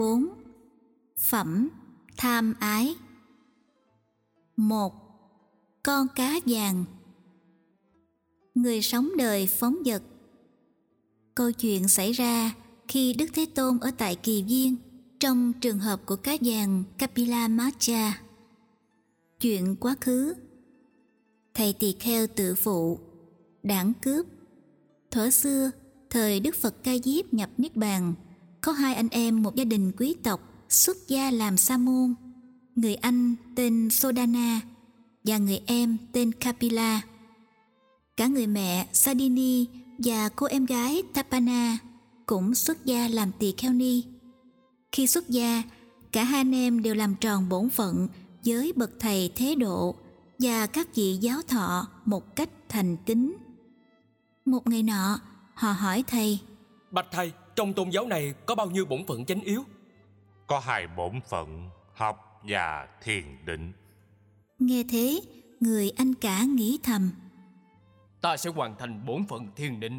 4. Phẩm tham ái. 1. Con cá vàng. Người sống đời phóng dật. Câu chuyện xảy ra khi Đức Thế Tôn ở tại Kỳ Viên trong trường hợp của cá vàng Kapila Macha. Chuyện quá khứ. Thầy tỳ kheo tự phụ, đảng cướp. Thuở xưa, thời Đức Phật Ca Diếp nhập Niết Bàn, có hai anh em một gia đình quý tộc xuất gia làm sa môn. Người anh tên Sodana và người em tên Kapila. Cả người mẹ Sadini và cô em gái Tapana cũng xuất gia làm tỳ kheo ni. Khi xuất gia, cả hai anh em đều làm tròn bổn phận với bậc thầy thế độ và các vị giáo thọ một cách thành kính. Một ngày nọ, họ hỏi thầy: Bạch thầy, trong tôn giáo này có bao nhiêu bổn phận chánh yếu? Có 2 bổn phận, học và thiền định. Nghe thế, người anh cả nghĩ thầm: Ta sẽ hoàn thành bổn phận thiền định.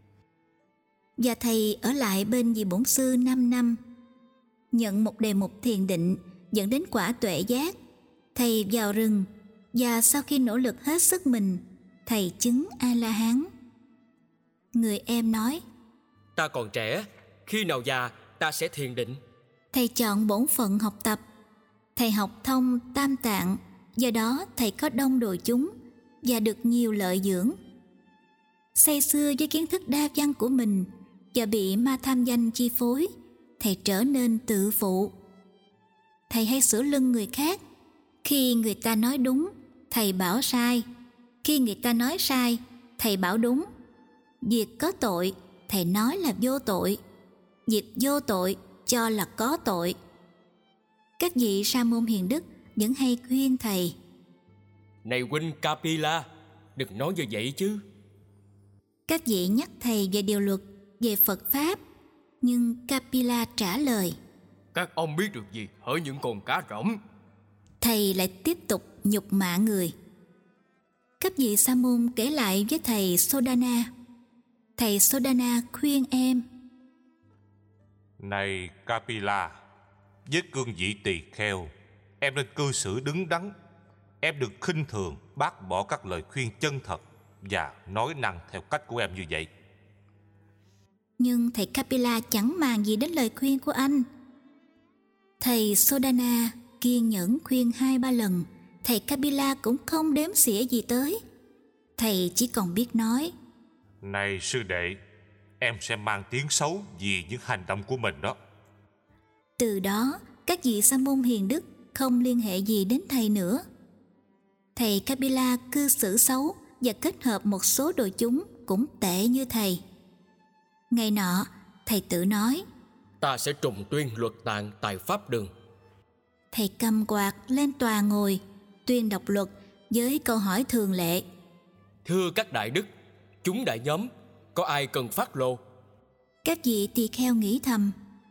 Và thầy ở lại bên vị bổn sư 5 năm. Nhận một đề mục thiền định dẫn đến quả tuệ giác, thầy vào rừng, và sau khi nỗ lực hết sức mình, thầy chứng A-la-hán. Người em nói: Ta còn trẻ, khi nào già ta sẽ thiền định. Thầy chọn bổn phận học tập. Thầy học thông tam tạng, do đó thầy có đông đồ chúng và được nhiều lợi dưỡng. Say sưa với kiến thức đa văn của mình và bị ma tham danh chi phối, thầy trở nên tự phụ. Thầy hay sửa lưng người khác. Khi người ta nói đúng, thầy bảo sai. Khi người ta nói sai, thầy bảo đúng. Việc có tội, thầy nói là vô tội. Việc vô tội, cho là có tội. Các vị sa môn hiền đức vẫn hay khuyên thầy: Này huynh Kapila, đừng nói như vậy chứ. Các vị nhắc thầy về điều luật, về Phật Pháp. Nhưng Kapila trả lời: Các ông biết được gì hỡi những con cá rỗng. Thầy lại tiếp tục nhục mạ người. Các vị sa môn kể lại với thầy Sodana. Thầy Sodana khuyên em: Này Kapila, với cương vị tỳ kheo, em nên cư xử đứng đắn. Em đừng khinh thường, bác bỏ các lời khuyên chân thật và nói năng theo cách của em như vậy. Nhưng thầy Kapila chẳng màng gì đến lời khuyên của anh. Thầy Sodana kiên nhẫn khuyên 2-3 lần, thầy Kapila cũng không đếm xỉa gì tới. Thầy chỉ còn biết nói: Này sư đệ, em sẽ mang tiếng xấu vì những hành động của mình đó. Từ đó, các vị sa môn hiền đức không liên hệ gì đến thầy nữa. Thầy Kapila cư xử xấu và kết hợp một số đồ chúng cũng tệ như thầy. Ngày nọ, thầy tự nói: Ta sẽ trùng tuyên luật tạng tại Pháp Đường. Thầy cầm quạt lên tòa ngồi, tuyên đọc luật với câu hỏi thường lệ: Thưa các đại đức, chúng đại nhóm, có ai cần phát lô? Các vị tỳ kheo nghĩ thầm: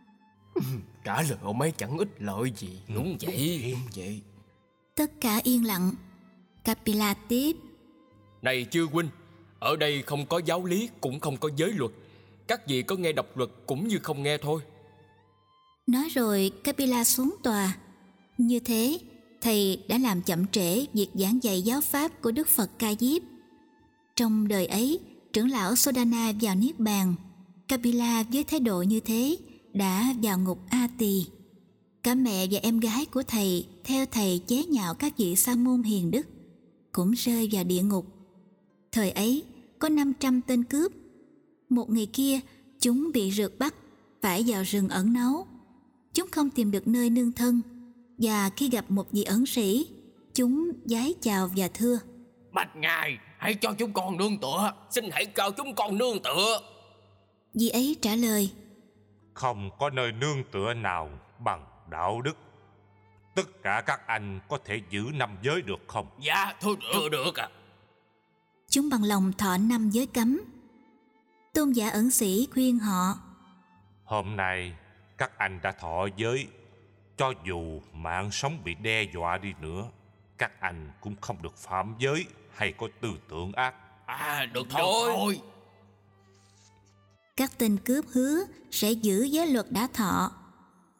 Trả lời ông ấy chẳng ích lợi gì. Đúng vậy. Đúng vậy. Tất cả yên lặng. Kapila tiếp: Này chư huynh, ở đây không có giáo lý cũng không có giới luật. Các vị có nghe đọc luật cũng như không nghe thôi. Nói rồi Kapila xuống tòa. Như thế, thầy đã làm chậm trễ việc giảng dạy giáo pháp của Đức Phật Ca Diếp. Trong đời ấy, trưởng lão Sodana vào Niết Bàn. Kapila với thái độ như thế đã vào ngục A Tỳ. Cả mẹ và em gái của thầy theo thầy chế nhạo các vị sa môn hiền đức cũng rơi vào địa ngục. Thời ấy có 500 tên cướp. Một ngày kia, chúng bị rượt bắt, phải vào rừng ẩn náu. Chúng không tìm được nơi nương thân, và khi gặp một vị ẩn sĩ, chúng vái chào và thưa: Bạch ngài, hãy cho chúng con nương tựa. Xin hãy cho chúng con nương tựa. Vị ấy trả lời: Không có nơi nương tựa nào bằng đạo đức. Tất cả các anh có thể giữ 5 giới được không? Dạ, thưa được ạ. Chúng bằng lòng thọ 5 giới cấm. Tôn giả ẩn sĩ khuyên họ: Hôm nay các anh đã thọ giới, cho dù mạng sống bị đe dọa đi nữa, các anh cũng không được phạm giới hay có tư tưởng ác. Được thôi. Các tên cướp hứa sẽ giữ giới luật đã thọ.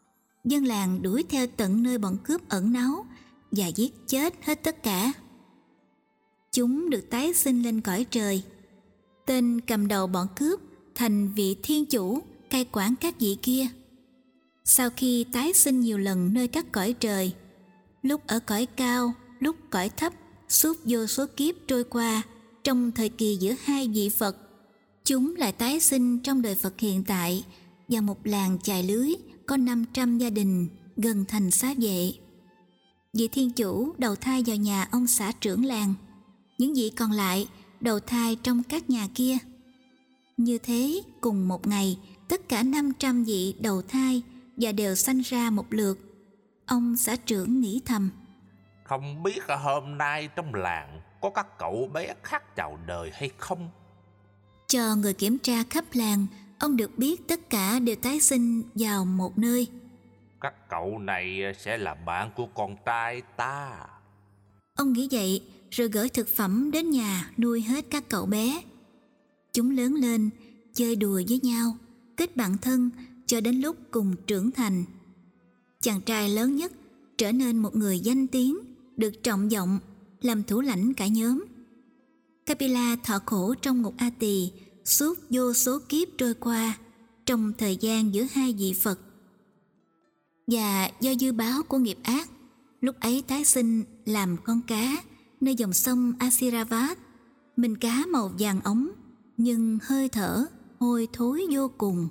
Dân làng đuổi theo tận nơi bọn cướp ẩn náu và giết chết hết tất cả. Chúng được tái sinh lên cõi trời. Tên cầm đầu bọn cướp thành vị thiên chủ cai quản các vị kia. Sau khi tái sinh nhiều lần nơi các cõi trời, lúc ở cõi cao, lúc cõi thấp, suốt vô số kiếp trôi qua, trong thời kỳ giữa hai vị Phật, chúng lại tái sinh trong đời Phật hiện tại và một làng chài lưới có 500 gia đình gần thành Xá Vệ. Vị thiên chủ đầu thai vào nhà ông xã trưởng làng, những vị còn lại đầu thai trong các nhà kia. Như thế, cùng một ngày, tất cả 500 vị đầu thai và đều sanh ra một lượt. Ông xã trưởng nghĩ thầm: Không biết hôm nay trong làng có các cậu bé khác chào đời hay không? Cho người kiểm tra khắp làng, ông được biết tất cả đều tái sinh vào một nơi. Các cậu này sẽ là bạn của con trai ta. Ông nghĩ vậy rồi gửi thực phẩm đến nhà nuôi hết các cậu bé. Chúng lớn lên, chơi đùa với nhau, kết bạn thân cho đến lúc cùng trưởng thành. Chàng trai lớn nhất trở nên một người danh tiếng, được trọng vọng, làm thủ lãnh cả nhóm. Kapila thọ khổ trong ngục A Tỳ suốt vô số kiếp trôi qua, trong thời gian giữa hai vị Phật. Và do dư báo của nghiệp ác, lúc ấy tái sinh làm con cá nơi dòng sông Asiravat. Mình cá màu vàng ống, nhưng hơi thở hôi thối vô cùng.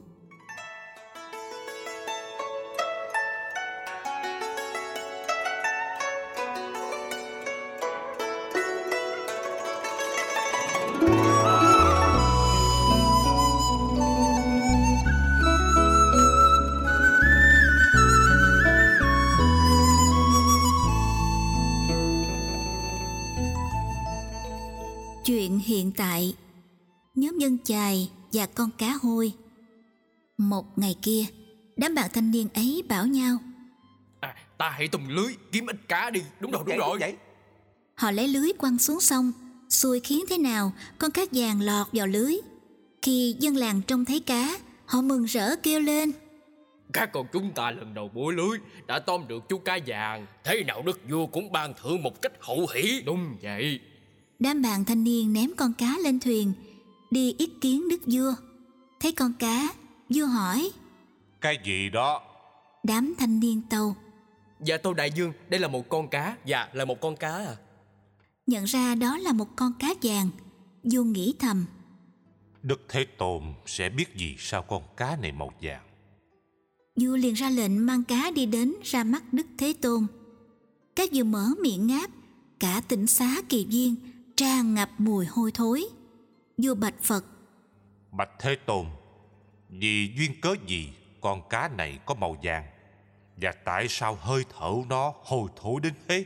Chuyện hiện tại. Nhóm dân chài và con cá hôi. Một ngày kia, đám bạn thanh niên ấy bảo nhau: Ta hãy tung lưới kiếm ít cá đi. Đúng rồi. Vậy. Họ lấy lưới quăng xuống sông. Xui khiến thế nào, con cá vàng lọt vào lưới. Khi dân làng trông thấy cá, họ mừng rỡ kêu lên: Các con chúng ta lần đầu bủa lưới đã tóm được chú cá vàng. Thế nào đức vua cũng ban thưởng một cách hậu hỷ. Đúng vậy. Đám bạn thanh niên ném con cá lên thuyền, đi yết kiến đức vua. Thấy con cá, vua hỏi: Cái gì đó? Đám thanh niên tâu: Dạ tâu đại vương, đây là một con cá. Dạ là một con cá à. Nhận ra đó là một con cá vàng, vua nghĩ thầm: Đức Thế Tôn sẽ biết gì sao con cá này màu vàng. Vua liền ra lệnh mang cá đi đến ra mắt Đức Thế Tôn. Các vừa mở miệng ngáp, cả tỉnh xá Kỳ Viên tràn ngập mùi hôi thối. Vua bạch Phật: Bạch Thế Tôn, vì duyên cớ gì con cá này có màu vàng, và tại sao hơi thở nó hôi thối đến thế?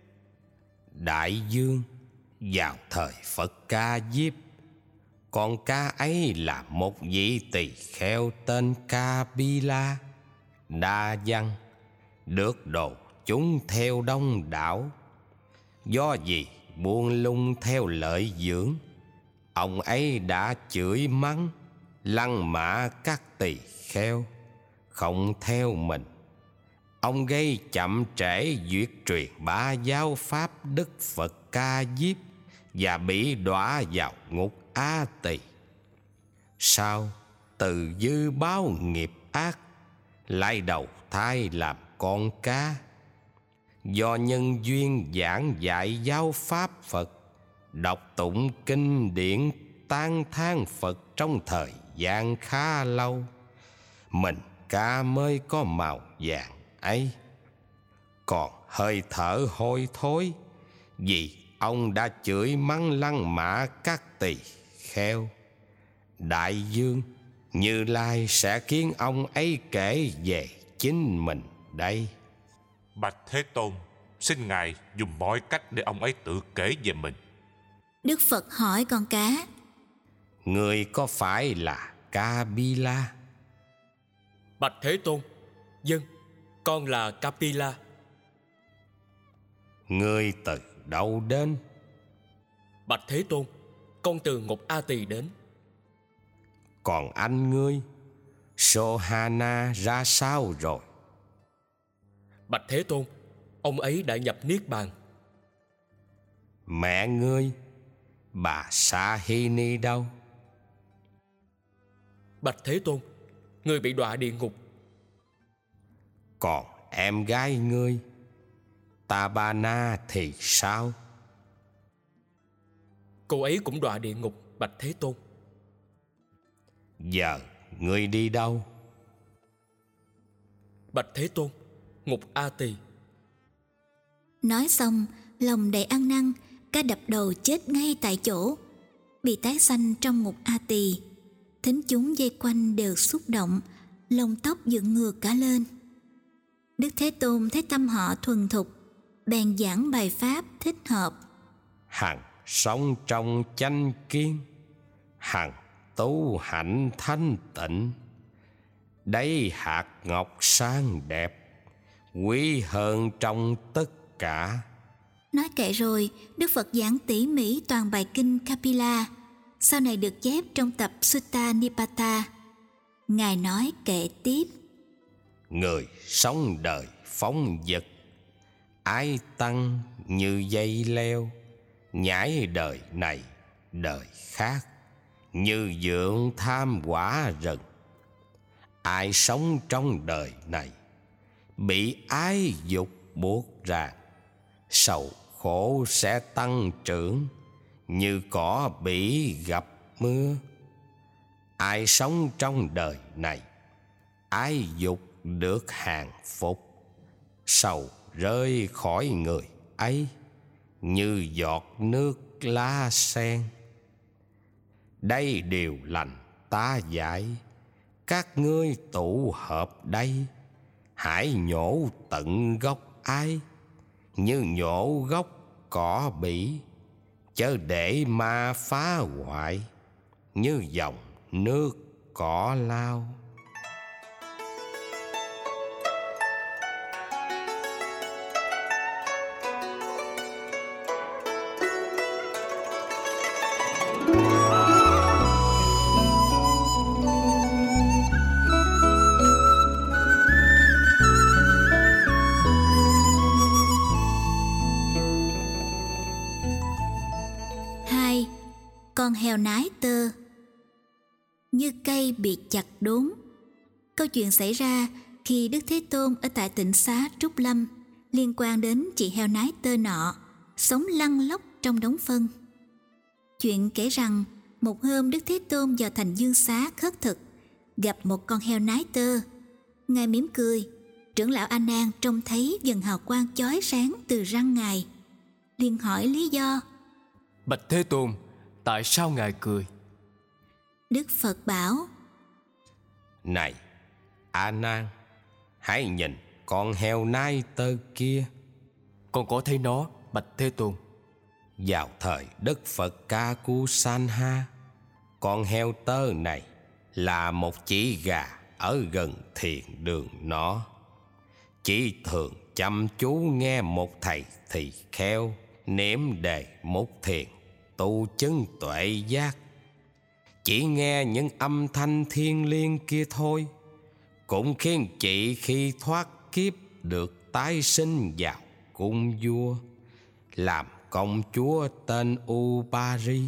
Đại vương, vào thời Phật Ca Diếp, con cá ấy là một vị tỳ kheo tên Kapila, đa văn, được đồ chúng theo đông đảo. Do vì buông lung theo lợi dưỡng, ông ấy đã chửi mắng, lăng mạ các tỳ kheo, không theo mình. Ông gây chậm trễ việc truyền bá giáo pháp Đức Phật Ca Diếp và bị đọa vào ngục A Tỳ. Sau từ dư báo nghiệp ác, lại đầu thai làm con cá. Do nhân duyên giảng dạy giáo pháp Phật, đọc tụng kinh điển tán thán Phật trong thời gian khá lâu, mình cá mới có màu vàng ấy. Còn hơi thở hôi thối, vì ông đã chửi mắng lăng mạ các tỳ kheo. Đại vương, Như Lai sẽ khiến ông ấy kể về chính mình đây. Bạch Thế Tôn, xin Ngài dùng mọi cách để ông ấy tự kể về mình. Đức Phật hỏi con cá: Người có phải là Kapila? Bạch Thế Tôn, dân, con là Kapila. Người từ đâu đến? Bạch Thế Tôn, con từ ngục A Tỳ đến. Còn anh ngươi, Sohana ra sao rồi? Bạch Thế Tôn, ông ấy đã nhập niết bàn. Mẹ ngươi, bà Sahini đâu? Bạch Thế Tôn, người bị đọa địa ngục. Còn em gái ngươi, Tabana thì sao? Cô ấy cũng đọa địa ngục, Bạch Thế Tôn. Giờ ngươi đi đâu? Bạch Thế Tôn, ngục A Tỳ. Nói xong, lòng đầy ăn năn, ca đập đầu chết ngay tại chỗ, bị tái sanh trong ngục A Tỳ. Thính chúng vây quanh đều xúc động, lông tóc dựng ngược cả lên. Đức Thế Tôn thấy tâm họ thuần thục, bèn giảng bài pháp thích hợp. Hằng sống trong chánh kiến, hằng tu hạnh thanh tịnh. Đây hạt ngọc sáng đẹp, quý hơn trong tất cả. Nói kệ rồi, Đức Phật giảng tỉ mỉ toàn bài kinh Kapila, sau này được chép trong tập Sutta Nipata. Ngài nói kệ tiếp: Người sống đời phóng dật, ái tăng như dây leo, nhảy đời này đời khác, như dưỡng tham quả rừng. Ai sống trong đời này bị ái dục buộc ràng, sầu khổ sẽ tăng trưởng như cỏ bị gặp mưa. Ai sống trong đời này ái dục được hàng phục, sầu rơi khỏi người ấy như giọt nước lá sen. Đây điều lành ta dạy, các ngươi tụ hợp đây, hãy nhổ tận gốc ái, như nhổ gốc cỏ bỉ, chớ để ma phá hoại, như dòng nước cỏ lao. Con heo nái tơ. Như cây bị chặt đốn. Câu chuyện xảy ra khi Đức Thế Tôn ở tại tịnh xá Trúc Lâm, liên quan đến chị heo nái tơ nọ sống lăn lóc trong đống phân. Chuyện kể rằng một hôm Đức Thế Tôn vào thành Dương Xá khất thực, gặp một con heo nái tơ. Ngài mỉm cười. Trưởng lão A Nan trông thấy dần hào quang chói sáng từ răng Ngài, liền hỏi lý do. Bạch Thế Tôn, tại sao Ngài cười? Đức Phật bảo: Này A Nan, hãy nhìn con heo nái tơ kia. Con có thấy nó, Bạch Thế Tôn. Vào thời Đức Phật Ca Cu San Ha, con heo tơ này là một chỉ gà ở gần thiền đường nó. Chỉ thường chăm chú nghe một thầy tỳ kheo niệm đề mục thiền tu chứng tuệ giác. Chỉ nghe những âm thanh thiêng liêng kia thôi cũng khiến chị khi thoát kiếp được tái sinh vào cung vua, làm công chúa tên Upari.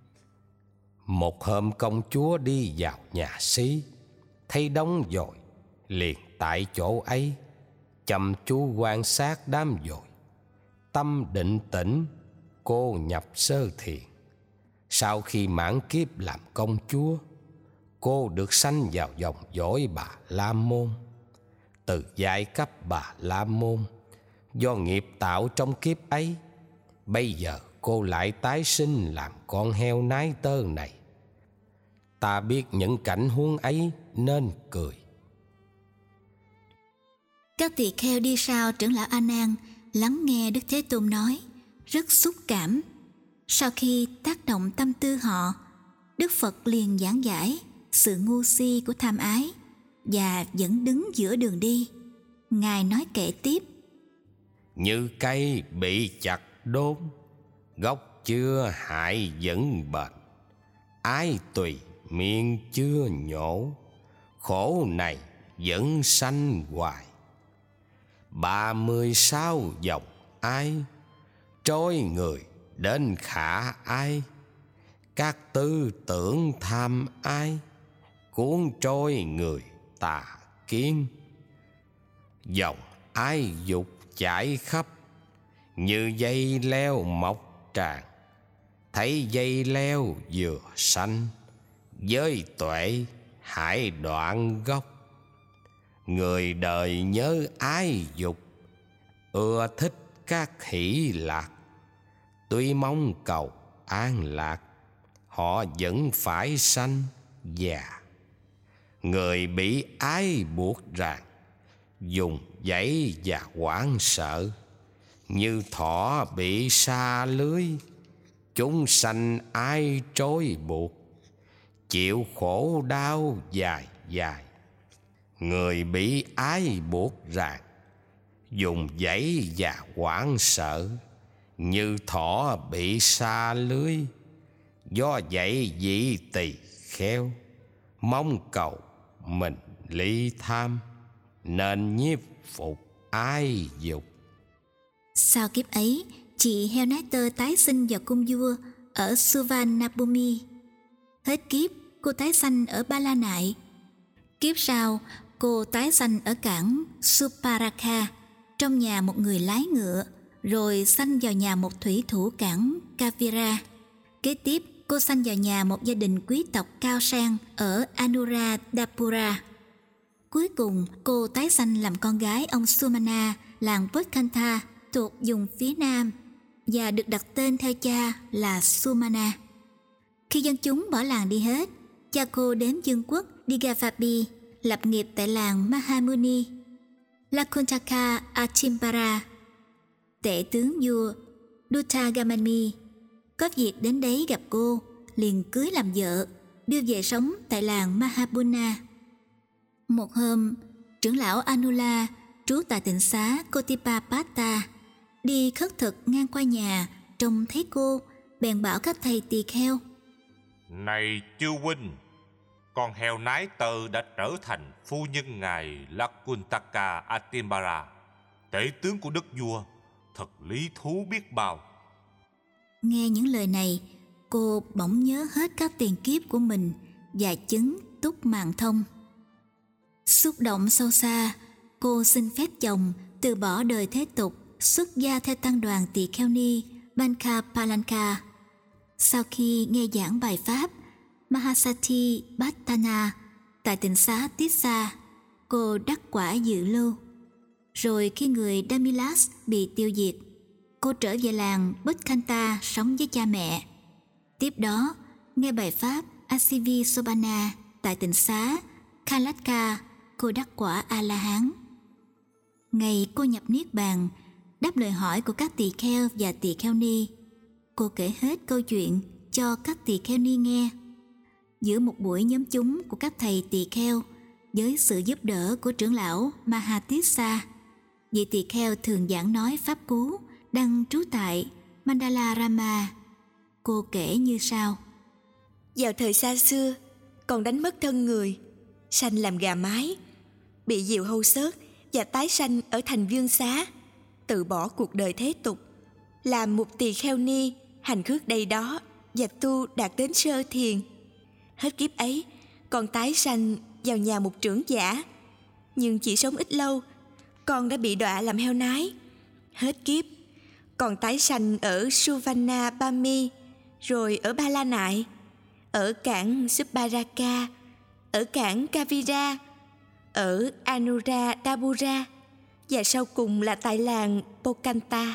Một hôm công chúa đi vào nhà xí, thấy đống dồi, liền tại chỗ ấy chăm chú quan sát đám dồi. Tâm định tĩnh, cô nhập sơ thiền. Sau khi mãn kiếp làm công chúa, cô được sanh vào dòng dõi Bà La Môn. Từ giai cấp Bà La Môn, do nghiệp tạo trong kiếp ấy, bây giờ cô lại tái sinh làm con heo nái tơ này. Ta biết những cảnh huống ấy nên cười. Các tỳ kheo đi sau trưởng lão A Nan lắng nghe Đức Thế Tôn nói, rất xúc cảm. Sau khi tác động tâm tư họ, Đức Phật liền giảng giải sự ngu si của tham ái và vẫn đứng giữa đường đi. Ngài nói kệ tiếp: Như cây bị chặt đốn, gốc chưa hại vẫn bền. Ái tùy miệng chưa nhổ, khổ này vẫn sanh hoài. 36 dòng ai trôi người đến khả ai, các tư tưởng tham ai cuốn trôi người tà kiến. Dòng ái dục chảy khắp như dây leo mọc tràn, thấy dây leo vừa xanh với tuệ hãy đoạn gốc. Người đời nhớ ái dục, ưa thích các hỷ lạc, tuy mong cầu an lạc họ vẫn phải sanh già. Người bị ái buộc ràng, dùng dãy và hoảng sợ, như thỏ bị sa lưới, chúng sanh ai trói buộc, chịu khổ đau dài dài. Người bị ái buộc ràng, dùng dãy và hoảng sợ, như thỏ bị sa lưới, do vậy vị tỳ kheo mong cầu mình ly tham, nên nhiếp phục ái dục. Sau kiếp ấy, chị heo nái tơ tái sinh vào cung vua ở Suvarnabhumi. Hết kiếp, cô tái sanh ở Ba La Nại. Kiếp sau, cô tái sanh ở cảng Suparaka trong nhà một người lái ngựa, rồi sanh vào nhà một thủy thủ cảng Kavira. Kế tiếp, cô sanh vào nhà một gia đình quý tộc cao sang ở Anuradhapura. Cuối cùng, cô tái sanh làm con gái ông Sumana, làng Bodhkantha thuộc vùng phía nam, và được đặt tên theo cha là Sumana. Khi dân chúng bỏ làng đi hết, cha cô đến vương quốc Digavapi, lập nghiệp tại làng Mahamuni. Lakuntaka Achimbara, tể tướng vua Duttagamani, có việc đến đấy gặp cô, liền cưới làm vợ, đưa về sống tại làng Mahabuna. Một hôm, trưởng lão Anula trú tại tịnh xá Kotipapata đi khất thực ngang qua nhà, trông thấy cô, bèn bảo các thầy tỳ kheo: Này chư huynh, con heo nái tơ đã trở thành phu nhân ngài Lakuntaka Atimbara, tể tướng của đức vua, thật lý thú biết bao. Nghe những lời này, cô bỗng nhớ hết các tiền kiếp của mình và chứng túc mạng thông. Xúc động sâu xa, cô xin phép chồng từ bỏ đời thế tục, xuất gia theo tăng đoàn tỳ kheo ni Banka Palanka. Sau khi nghe giảng bài pháp Mahasati Bhattana tại tịnh xá Tissa, cô đắc quả dự lưu. Rồi khi người Damilas bị tiêu diệt, cô trở về làng Bodhkantha sống với cha mẹ. Tiếp đó, nghe bài pháp Asivi Sobana tại tịnh xá Kalatka, cô đắc quả A-la-hán. Ngày cô nhập niết bàn, đáp lời hỏi của các tỳ kheo và tỳ kheo ni, cô kể hết câu chuyện cho các tỳ kheo ni nghe. Giữa một buổi nhóm chúng của các thầy tỳ kheo, với sự giúp đỡ của trưởng lão Mahatissa, vị tỳ kheo thường giảng nói pháp cú đang trú tại Mandalarama. Cô kể như sau: Vào thời xa xưa, còn đánh mất thân người, sanh làm gà mái, bị diều hâu xớt và tái sanh ở thành vương xá, từ bỏ cuộc đời thế tục, làm một tỳ kheo ni, hành khước đây đó và tu đạt đến sơ thiền. Hết kiếp ấy, còn tái sanh vào nhà một trưởng giả, nhưng chỉ sống ít lâu, con đã bị đọa làm heo nái. Hết kiếp, còn tái sanh ở Suvarnabhumi, rồi ở Ba La Nại, ở cảng Suparaka, ở cảng Kavira, ở Anuradhapura, và sau cùng là tại làng Bodhkantha.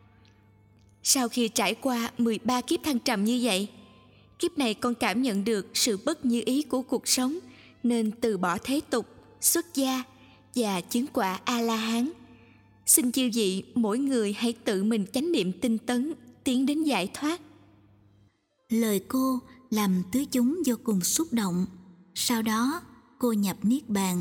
Sau khi trải qua 13 kiếp thăng trầm như vậy, kiếp này con cảm nhận được sự bất như ý của cuộc sống, nên từ bỏ thế tục, xuất gia và chứng quả A-la-hán. Xin chư vị mỗi người hãy tự mình chánh niệm tinh tấn, tiến đến giải thoát. Lời cô làm tứ chúng vô cùng xúc động. Sau đó, cô nhập niết bàn.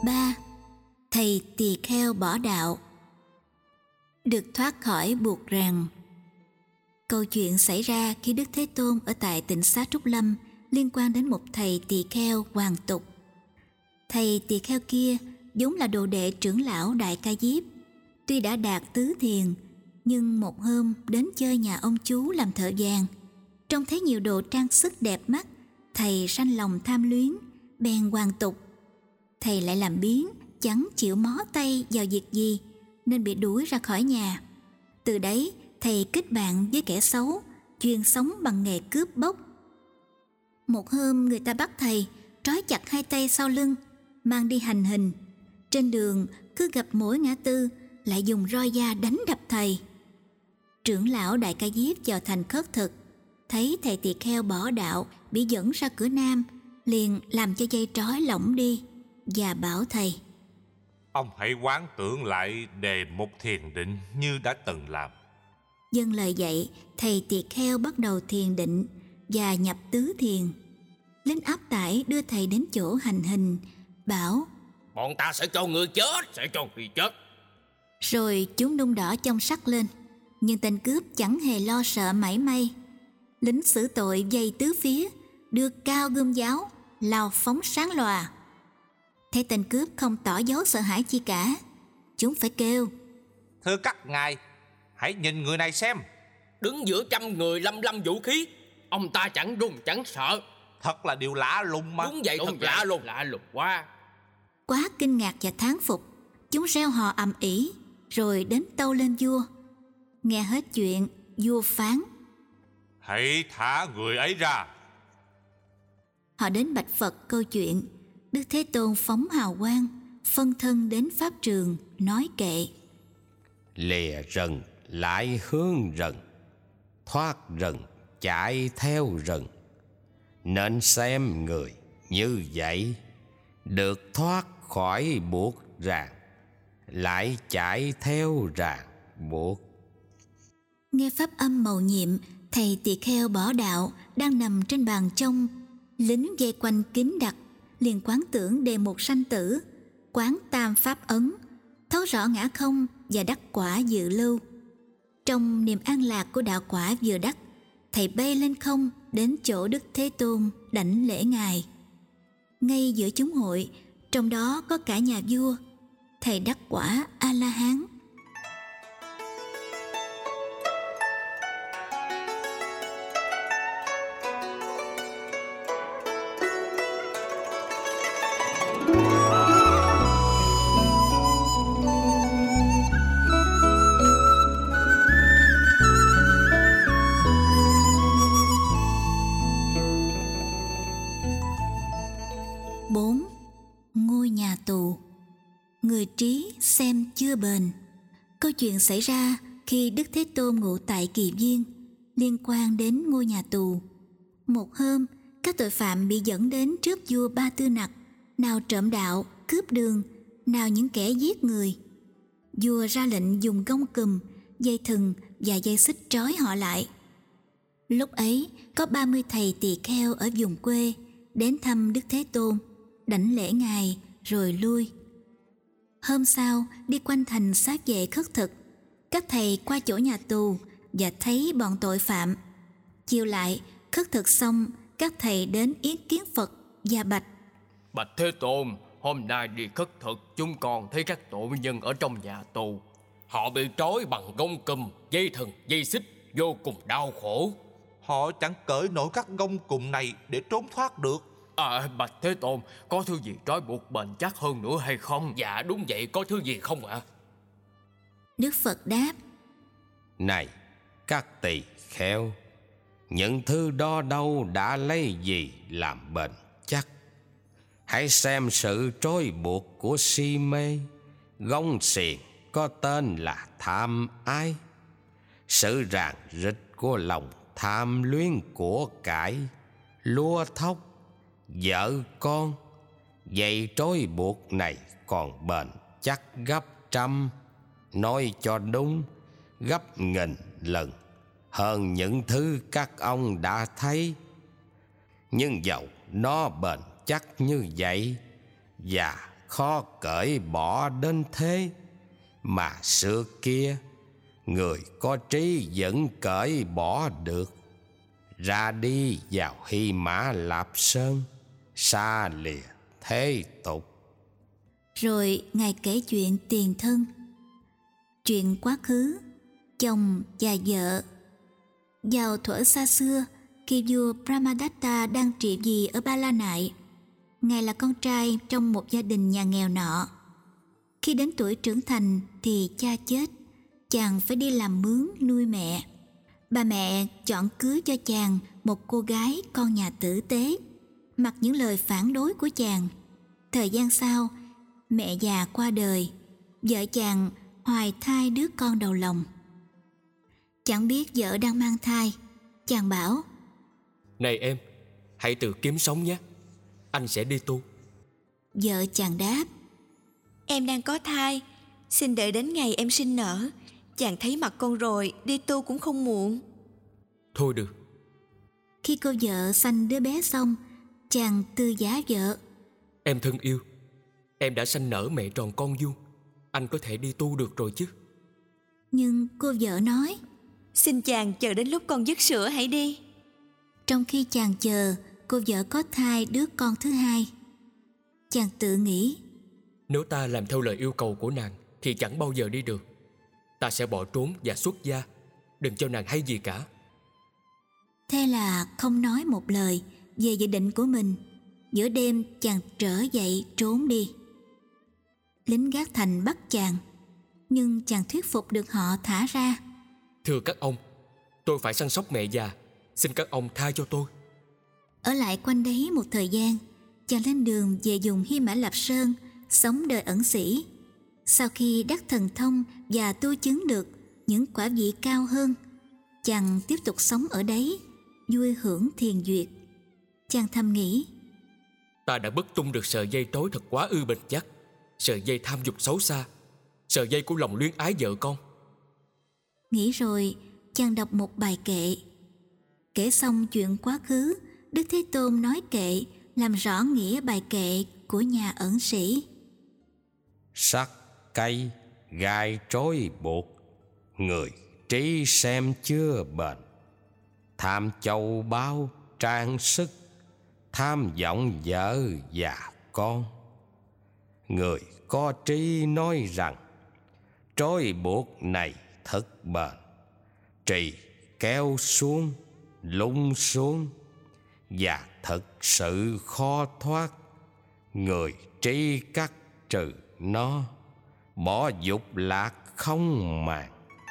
3. Thầy tỳ kheo bỏ đạo. Được thoát khỏi buộc ràng. Câu chuyện xảy ra khi Đức Thế Tôn ở tại Tịnh Xá Trúc Lâm liên quan đến một thầy tỳ kheo hoàn tục. Thầy tỳ kheo kia vốn là đồ đệ trưởng lão Đại Ca Diếp. Tuy đã đạt tứ thiền, nhưng một hôm đến chơi nhà ông chú làm thợ vàng. Trông thấy nhiều đồ trang sức đẹp mắt, thầy sanh lòng tham luyến, bèn hoàn tục. Thầy lại làm biếng, chẳng chịu mó tay vào việc gì, nên bị đuổi ra khỏi nhà. Từ đấy, thầy kết bạn với kẻ xấu, chuyên sống bằng nghề cướp bóc. Một hôm người ta bắt thầy, trói chặt hai tay sau lưng, mang đi hành hình. Trên đường, cứ gặp mỗi ngã tư, lại dùng roi da đánh đập thầy. Trưởng lão Đại Ca Diếp vào thành khất thực, thấy thầy tỳ kheo bỏ đạo, bị dẫn ra cửa Nam, liền làm cho dây trói lỏng đi và bảo thầy: Ông hãy quán tưởng lại đề mục thiền định như đã từng làm. Dâng lời dạy, thầy tỳ kheo bắt đầu thiền định và nhập tứ thiền. Lính áp tải đưa thầy đến chỗ hành hình, bảo: Bọn ta sẽ cho người chết, sẽ cho người chết. Rồi chúng đung đỏ chông sắt lên, nhưng tên cướp chẳng hề lo sợ mảy may. Lính xử tội vây tứ phía, đưa cao gươm giáo, lao phóng sáng lòa. Thấy tên cướp không tỏ dấu sợ hãi chi cả, chúng phải kêu: Thưa các ngài, hãy nhìn người này xem. Đứng giữa trăm người lăm vũ khí, ông ta chẳng run chẳng sợ. Thật là điều lạ lùng mà. Đúng vậy, thật lạ lùng quá. Quá kinh ngạc và thán phục, chúng reo hò ầm ĩ, rồi đến tâu lên vua. Nghe hết chuyện, vua phán: Hãy thả người ấy ra. Họ đến bạch Phật câu chuyện. Đức Thế Tôn phóng hào quang, phân thân đến pháp trường, nói kệ: Lìa rừng lại hướng rừng, thoát rừng chạy theo rừng. Nên xem người như vậy, được thoát khỏi buộc ràng, lại chạy theo ràng buộc. Nghe pháp âm mầu nhiệm, thầy tỳ kheo bỏ đạo đang nằm trên bàn trông. Lính dây quanh kín đặt, liền quán tưởng đề mục sanh tử, quán tam pháp ấn, thấu rõ ngã không và đắc quả dự lưu. Trong niềm an lạc của đạo quả vừa đắc, thầy bay lên không đến chỗ Đức Thế Tôn đảnh lễ ngài. Ngay giữa chúng hội, trong đó có cả nhà vua, thầy đắc quả A La Hán. Ngôi nhà tù. Người trí xem chưa bền. Câu chuyện xảy ra khi Đức Thế Tôn ngụ tại Kỳ Viên, liên quan đến ngôi nhà tù. Một hôm, các tội phạm bị dẫn đến trước vua Ba Tư Nặc, nào trộm đạo, cướp đường, nào những kẻ giết người. Vua ra lệnh dùng gông cùm, dây thừng và dây xích trói họ lại. Lúc ấy, có 30 thầy tỳ kheo ở vùng quê đến thăm Đức Thế Tôn, đảnh lễ ngài rồi lui. Hôm sau, đi quanh thành xá vệ khất thực, các thầy qua chỗ nhà tù và thấy bọn tội phạm. Chiều lại, khất thực xong, các thầy đến yết kiến Phật và bạch: Bạch Thế Tôn, hôm nay đi khất thực, chúng còn thấy các tội nhân ở trong nhà tù. Họ bị trói bằng gông cùm, dây thừng, dây xích, vô cùng đau khổ. Họ chẳng cởi nổi các gông cùm này để trốn thoát được. Bạch Thế Tôn, có thứ gì trói buộc bền chắc hơn nữa hay không? Dạ đúng vậy, có thứ gì không ạ? Đức Phật đáp: Này các tỳ kheo, những thứ đó đâu đã lấy gì làm bền chắc? Hãy xem sự trói buộc của si mê. Gông xiềng có tên là tham ái. Sự ràng rịch của lòng tham luyến của cải, lúa thóc, vợ con. Dây trói buộc này còn bền chắc gấp trăm, nói cho đúng, gấp nghìn lần hơn những thứ các ông đã thấy. Nhưng dầu nó bền chắc như vậy và khó cởi bỏ đến thế. Mà xưa kia người có trí vẫn cởi bỏ được. Ra đi vào Hy Mã Lạp Sơn, xa lìa thế tục. Rồi Ngài kể chuyện tiền thân, chuyện quá khứ, chồng và vợ. Vào thuở xa xưa, khi vua Brahmadatta đang trị vì ở Ba La Nại, Ngài là con trai trong một gia đình nhà nghèo nọ. Khi đến tuổi trưởng thành thì cha chết, chàng phải đi làm mướn nuôi mẹ. Bà mẹ chọn cưới cho chàng một cô gái con nhà tử tế, mặc những lời phản đối của chàng. Thời gian sau, mẹ già qua đời, vợ chàng hoài thai đứa con đầu lòng. Chẳng biết vợ đang mang thai, chàng bảo: Này em, hãy tự kiếm sống nhé, anh sẽ đi tu. Vợ chàng đáp: Em đang có thai, xin đợi đến ngày em sinh nở. Chàng thấy mặt con rồi, đi tu cũng không muộn. Thôi được. Khi cô vợ sanh đứa bé xong, chàng tư giá vợ: Em thân yêu, em đã sanh nở mẹ tròn con vuông, anh có thể đi tu được rồi chứ. Nhưng cô vợ nói: Xin chàng chờ đến lúc con dứt sữa hãy đi. Trong khi chàng chờ, cô vợ có thai đứa con thứ hai. Chàng tự nghĩ: Nếu ta làm theo lời yêu cầu của nàng thì chẳng bao giờ đi được. Ta sẽ bỏ trốn và xuất gia, đừng cho nàng hay gì cả. Thế là không nói một lời về dự định của mình. Giữa đêm chàng trở dậy trốn đi. Lính gác thành bắt chàng, nhưng chàng thuyết phục được họ thả ra. Thưa các ông, tôi phải săn sóc mẹ già, xin các ông tha cho tôi. Ở lại quanh đấy một thời gian, chàng lên đường về vùng Hy Mã Lạp Sơn, sống đời ẩn sĩ. Sau khi đắc thần thông và tu chứng được những quả vị cao hơn, chàng tiếp tục sống ở đấy, vui hưởng thiền duyệt. Chàng thầm nghĩ: Ta đã bứt tung được sợi dây trói thật quá ư bền chắc, sợi dây tham dục xấu xa, sợi dây của lòng luyến ái vợ con. Nghĩ rồi, chàng đọc một bài kệ. Kể xong chuyện quá khứ, Đức Thế Tôn nói kệ làm rõ nghĩa bài kệ của nhà ẩn sĩ. Sắt cây gai trói buộc, người trí xem chưa bền. Tham châu báu trang sức, tham vọng vợ và con. Người có trí nói rằng trói buộc này thật bền. Trì kéo xuống, lung xuống, và thật sự khó thoát. Người trí cắt trừ nó, bỏ dục lạc không màng.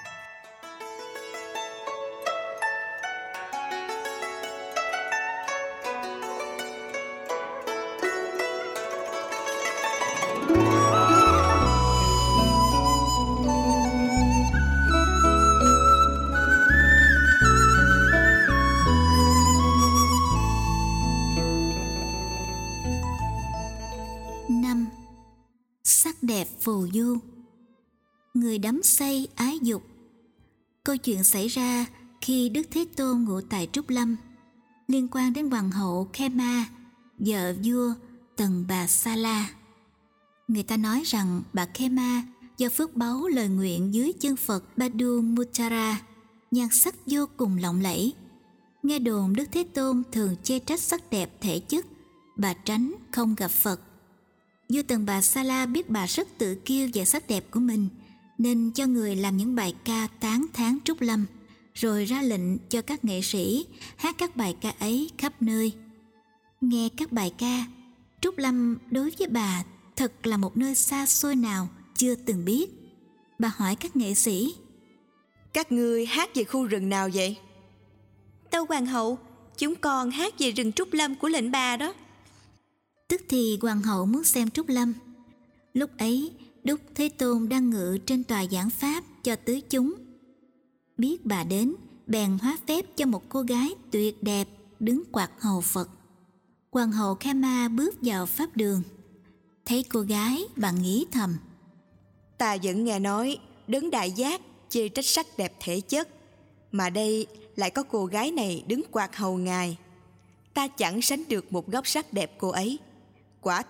Sắc đẹp phù du. Người đắm say ái dục. Câu chuyện xảy ra khi Đức Thế Tôn ngụ tại Trúc Lâm, liên quan đến hoàng hậu Khema, vợ vua Tần Bà Sa La. Người ta nói rằng bà Khema do phước báu lời nguyện dưới chân Phật Padumuttara, nhan sắc vô cùng lộng lẫy. Nghe đồn Đức Thế Tôn thường chê trách sắc đẹp thể chất, bà tránh không gặp Phật. Vua Tần Bà Sa La biết bà rất tự kiêu về sắc đẹp của mình, nên cho người làm những bài ca tán thán Trúc Lâm, rồi ra lệnh cho các nghệ sĩ hát các bài ca ấy khắp nơi. Nghe các bài ca, Trúc Lâm đối với bà thật là một nơi xa xôi nào chưa từng biết. Bà hỏi các nghệ sĩ: Các ngươi hát về khu rừng nào vậy? Tâu hoàng hậu, chúng con hát về rừng Trúc Lâm của lệnh bà đó. Tức thì hoàng hậu muốn xem Trúc Lâm. Lúc ấy Đức Thế Tôn đang ngự trên tòa giảng pháp cho tứ chúng. Biết bà đến, bèn hóa phép cho một cô gái tuyệt đẹp đứng quạt hầu Phật. Hoàng hậu Khema bước vào pháp đường. Thấy cô gái, bà nghĩ thầm: Ta vẫn nghe nói Đấng Đại Giác chê trách sắc đẹp thể chất, mà đây lại có cô gái này đứng quạt hầu ngài. Ta chẳng sánh được một góc sắc đẹp cô ấy. Quả thực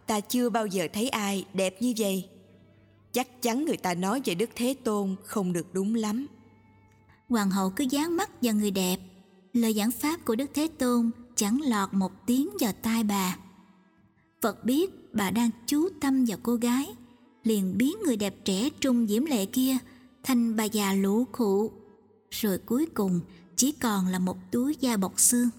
ta chưa bao giờ thấy ai đẹp như vậy. Chắc chắn người ta nói về Đức Thế Tôn không được đúng lắm. Hoàng hậu cứ dán mắt vào người đẹp. Lời giảng pháp của Đức Thế Tôn chẳng lọt một tiếng vào tai bà. Phật biết bà đang chú tâm vào cô gái, liền biến người đẹp trẻ trung diễm lệ kia thành bà già lũ khụ, rồi cuối cùng chỉ còn là một túi da bọc xương.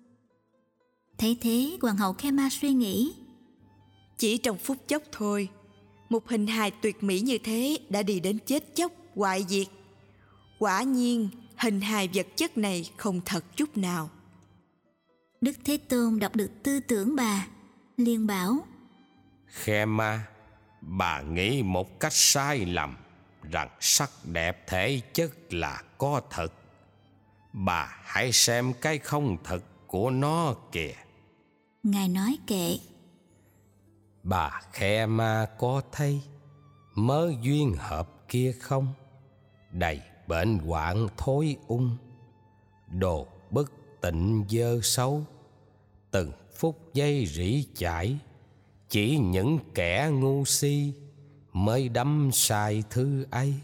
Thấy thế, hoàng hậu Khema suy nghĩ, chỉ trong phút chốc thôi, một hình hài tuyệt mỹ như thế đã đi đến chết chóc, hoại diệt. Quả nhiên, hình hài vật chất này không thật chút nào. Đức Thế Tôn đọc được tư tưởng bà, liền bảo, Khema, bà nghĩ một cách sai lầm rằng sắc đẹp thể chất là có thật. Bà hãy xem cái không thật của nó kìa. Ngài nói kệ. Bà Khema có thấy mớ duyên hợp kia không? Đầy bệnh hoạn thối ung, đồ bất tịnh dơ xấu, từng phút giây rỉ chải. Chỉ những kẻ ngu si mới đắm sai thứ ấy.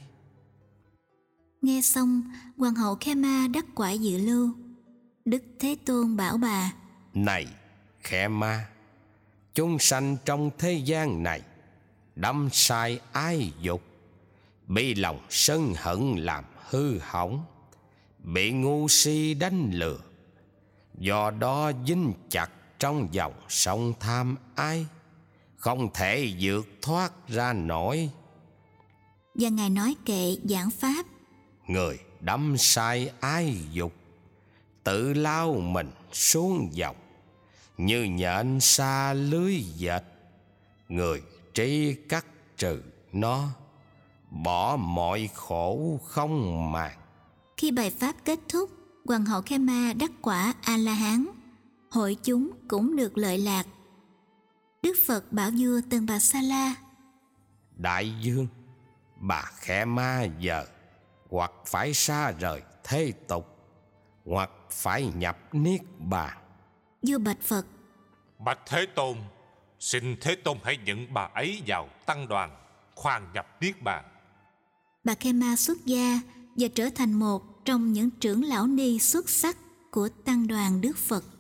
Nghe xong, hoàng hậu Khema đắc quả dự lưu. Đức Thế Tôn bảo bà, Này Khema, chúng sanh trong thế gian này đắm sai ái dục, bị lòng sân hận làm hư hỏng, bị ngu si đánh lừa, do đó dính chặt trong dòng sông tham ái, không thể vượt thoát ra nổi. và Ngài nói kệ giảng pháp. Người đắm sai ái dục, tự lao mình xuống dòng, như nhện xa lưới dệt. Người tri cắt trừ nó, bỏ mọi khổ không màng. Khi bài pháp kết thúc, hoàng hậu Khema đắc quả A-la-hán. Hội chúng cũng được lợi lạc. Đức Phật bảo vua Tân Bà Sa La, Đại vương, bà Khema giờ hoặc phải xa rời thế tục, hoặc phải nhập niết bàn. vua bạch Phật, Bạch Thế Tôn, xin Thế Tôn hãy nhận bà ấy vào tăng đoàn, khoan nhập niết bàn. bà Khema xuất gia và trở thành một trong những trưởng lão ni xuất sắc của tăng đoàn Đức Phật.